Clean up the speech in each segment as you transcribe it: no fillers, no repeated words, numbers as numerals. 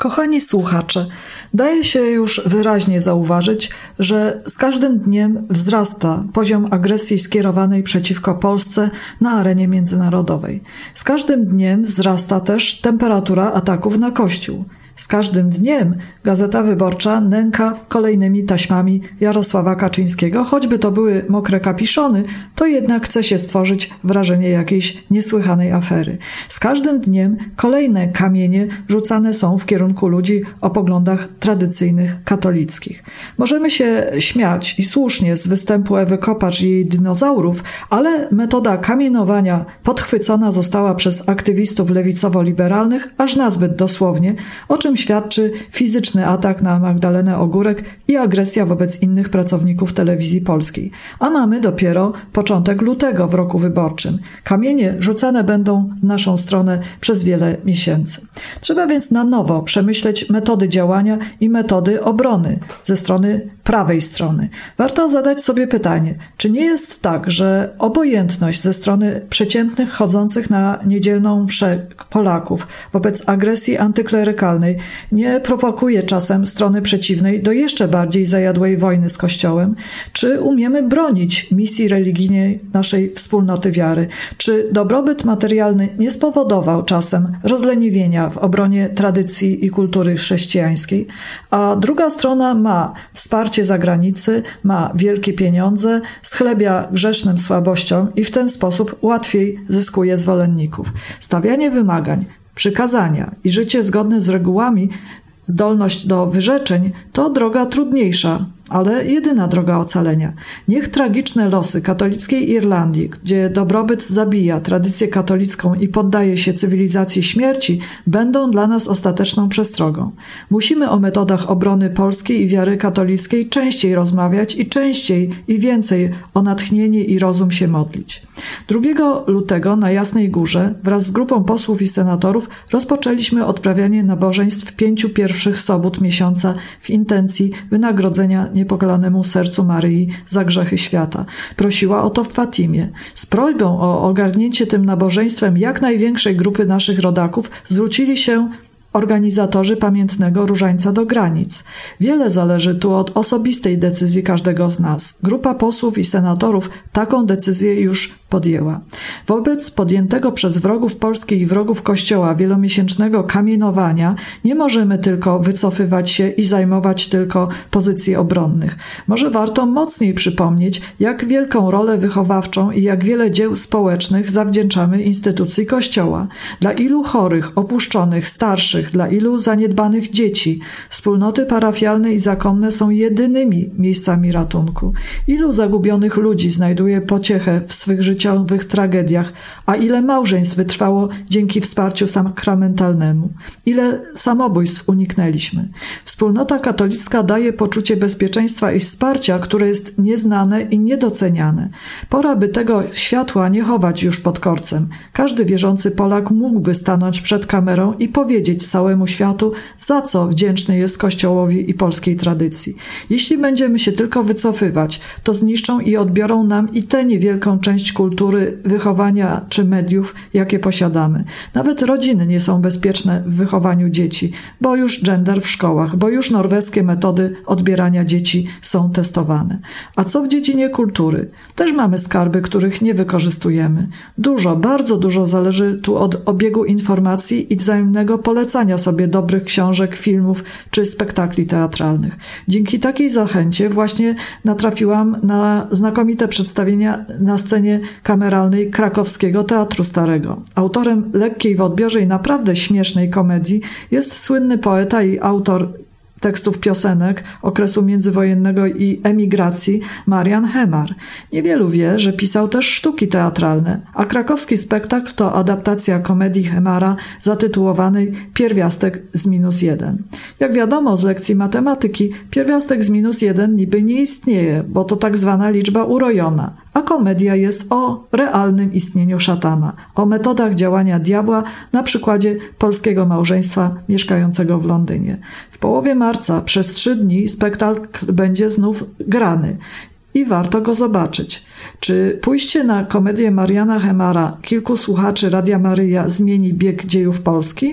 Kochani słuchacze, daje się już wyraźnie zauważyć, że z każdym dniem wzrasta poziom agresji skierowanej przeciwko Polsce na arenie międzynarodowej. Z każdym dniem wzrasta też temperatura ataków na Kościół. Z każdym dniem Gazeta Wyborcza nęka kolejnymi taśmami Jarosława Kaczyńskiego, choćby to były mokre kapiszony, to jednak chce się stworzyć wrażenie jakiejś niesłychanej afery. Z każdym dniem kolejne kamienie rzucane są w kierunku ludzi o poglądach tradycyjnych, katolickich. Możemy się śmiać i słusznie z występu Ewy Kopacz i jej dinozaurów, ale metoda kamienowania podchwycona została przez aktywistów lewicowo-liberalnych aż nazbyt dosłownie, o czym świadczy fizyczny atak na Magdalenę Ogórek i agresja wobec innych pracowników telewizji polskiej. A mamy dopiero początek lutego w roku wyborczym. Kamienie rzucane będą w naszą stronę przez wiele miesięcy. Trzeba więc na nowo przemyśleć metody działania i metody obrony ze strony prawej strony. Warto zadać sobie pytanie, czy nie jest tak, że obojętność ze strony przeciętnych chodzących na niedzielną mszę Polaków wobec agresji antyklerykalnej nie prowokuje czasem strony przeciwnej do jeszcze bardziej zajadłej wojny z Kościołem? Czy umiemy bronić misji religijnej naszej wspólnoty wiary? Czy dobrobyt materialny nie spowodował czasem rozleniwienia w obronie tradycji i kultury chrześcijańskiej? A druga strona ma wsparcie zagranicy, ma wielkie pieniądze, schlebia grzesznym słabościom i w ten sposób łatwiej zyskuje zwolenników. Stawianie wymagań, przykazania i życie zgodne z regułami, zdolność do wyrzeczeń to droga trudniejsza, ale jedyna droga ocalenia. Niech tragiczne losy katolickiej Irlandii, gdzie dobrobyt zabija tradycję katolicką i poddaje się cywilizacji śmierci, będą dla nas ostateczną przestrogą. Musimy o metodach obrony polskiej i wiary katolickiej częściej rozmawiać i częściej i więcej o natchnienie i rozum się modlić. 2 lutego na Jasnej Górze wraz z grupą posłów i senatorów rozpoczęliśmy odprawianie nabożeństw 5 pierwszych sobót miesiąca w intencji wynagrodzenia niepokalanemu sercu Maryi za grzechy świata. Prosiła o to w Fatimie. Z prośbą o ogarnięcie tym nabożeństwem jak największej grupy naszych rodaków zwrócili się organizatorzy pamiętnego Różańca do granic. Wiele zależy tu od osobistej decyzji każdego z nas. Grupa posłów i senatorów taką decyzję już podjęła. Wobec podjętego przez wrogów Polski i wrogów Kościoła wielomiesięcznego kamienowania nie możemy tylko wycofywać się i zajmować tylko pozycji obronnych. Może warto mocniej przypomnieć, jak wielką rolę wychowawczą i jak wiele dzieł społecznych zawdzięczamy instytucji Kościoła. Dla ilu chorych, opuszczonych, starszych, dla ilu zaniedbanych dzieci wspólnoty parafialne i zakonne są jedynymi miejscami ratunku. Ilu zagubionych ludzi znajduje pociechę w swych życiowych tragediach, a ile małżeństw wytrwało dzięki wsparciu sakramentalnemu. Ile samobójstw uniknęliśmy. Wspólnota katolicka daje poczucie bezpieczeństwa i wsparcia, które jest nieznane i niedoceniane. Pora, by tego światła nie chować już pod korcem. Każdy wierzący Polak mógłby stanąć przed kamerą i powiedzieć całemu światu, za co wdzięczny jest Kościołowi i polskiej tradycji. Jeśli będziemy się tylko wycofywać, to zniszczą i odbiorą nam i tę niewielką część kultury, wychowania czy mediów, jakie posiadamy. Nawet rodziny nie są bezpieczne w wychowaniu dzieci, bo już gender w szkołach, bo już norweskie metody odbierania dzieci są testowane. A co w dziedzinie kultury? Też mamy skarby, których nie wykorzystujemy. Dużo, bardzo dużo zależy tu od obiegu informacji i wzajemnego polecania sobie dobrych książek, filmów czy spektakli teatralnych. Dzięki takiej zachęcie właśnie natrafiłam na znakomite przedstawienia na scenie kameralnej Krakowskiego Teatru Starego. Autorem lekkiej w odbiorze i naprawdę śmiesznej komedii jest słynny poeta i autor tekstów piosenek okresu międzywojennego i emigracji Marian Hemar. Niewielu wie, że pisał też sztuki teatralne, a krakowski spektakl to adaptacja komedii Hemara zatytułowanej Pierwiastek z -1. Jak wiadomo z lekcji matematyki, pierwiastek z -1 niby nie istnieje, bo to tak zwana liczba urojona, a komedia jest o realnym istnieniu szatana, o metodach działania diabła na przykładzie polskiego małżeństwa mieszkającego w Londynie. W połowie marca przez 3 dni spektakl będzie znów grany i warto go zobaczyć. Czy pójście na komedię Mariana Hemara kilku słuchaczy Radia Maryja zmieni bieg dziejów Polski?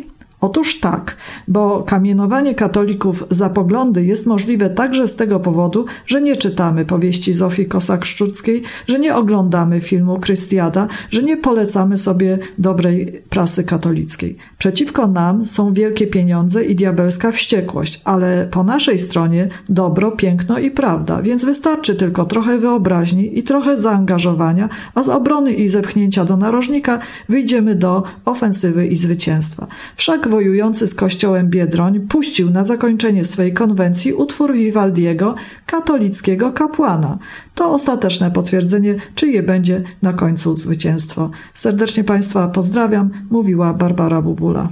Otóż tak, bo kamienowanie katolików za poglądy jest możliwe także z tego powodu, że nie czytamy powieści Zofii Kosak-Szczuckiej, że nie oglądamy filmu Krystiada, że nie polecamy sobie dobrej prasy katolickiej. Przeciwko nam są wielkie pieniądze i diabelska wściekłość, ale po naszej stronie dobro, piękno i prawda, więc wystarczy tylko trochę wyobraźni i trochę zaangażowania, a z obrony i zepchnięcia do narożnika wyjdziemy do ofensywy i zwycięstwa. Wszak wojujący z kościołem Biedroń puścił na zakończenie swej konwencji utwór Vivaldiego, katolickiego kapłana. To ostateczne potwierdzenie, czyje będzie na końcu zwycięstwo. Serdecznie Państwa pozdrawiam, mówiła Barbara Bubula.